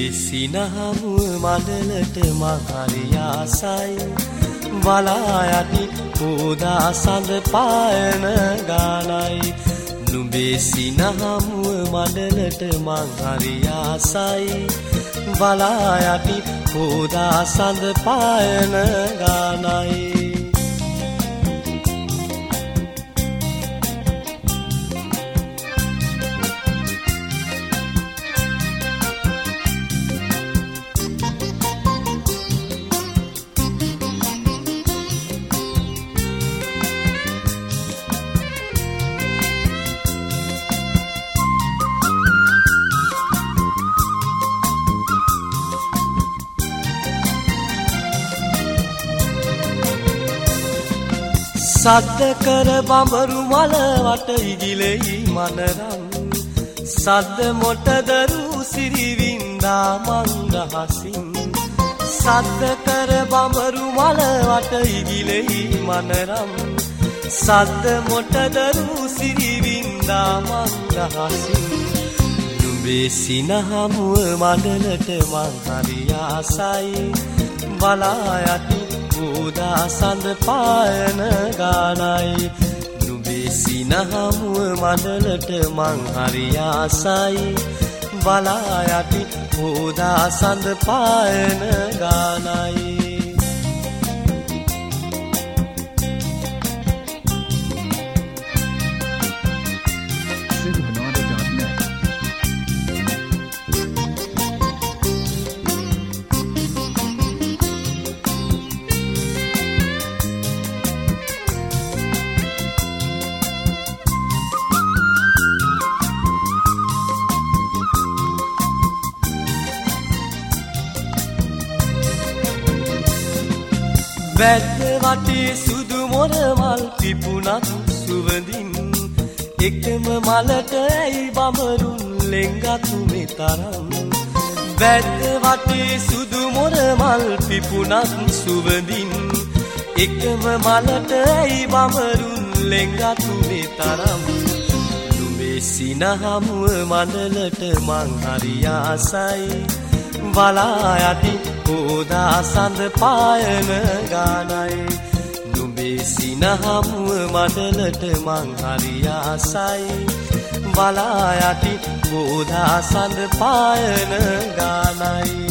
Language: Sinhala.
සිනහමුව මඩලට මහරි ආසයි වලා යටි පෝදා සඳ පායන ගානයි නුඹේ සිනහමුව මඩලට මහරි ආසයි වලා යටි පෝදා සඳ පායන ගානයි සද්ද කර බඹරු මල වට ඉගිලෙයි මනරම් සද්ද මොටදරු සිරිවින්දා මංගහසින් සද්ද කර බඹරු මල වට ඉගිලෙයි මනරම් සද්ද මොටදරු සිරිවින්දා මංගහසින් නුඹේ සිනහමුව මඩලට මං හරි ආසයි වලා යටි පෝදා සඳ පායන ගානයි නුඹේ සිනහමුව මඩලට මං හරි ආසයි වලා යටි පෝදා සඳ පායන ගානයි වැද්ද වටේ සුදු මොර මල් පිපුණත් සුවඳින් එකම මලට ඇයි බඹරුන් ලෙන්ගතු මෙතරම් වැද්ද වටේ සුදු මොර මල් පිපුණත් සුවඳින් එකම මලට ඇයි බඹරුන් ලෙන්ගතු මෙතරම් නුඹේ සිනහමුව මඩලට මං හරි ආසයි වලා යටි පෝදා සඳ පායන ගානයි නුඹේ සිනහමුව මඩලට මං හරි ආසයි වලා යටි පෝදා සඳ පායන ගානයි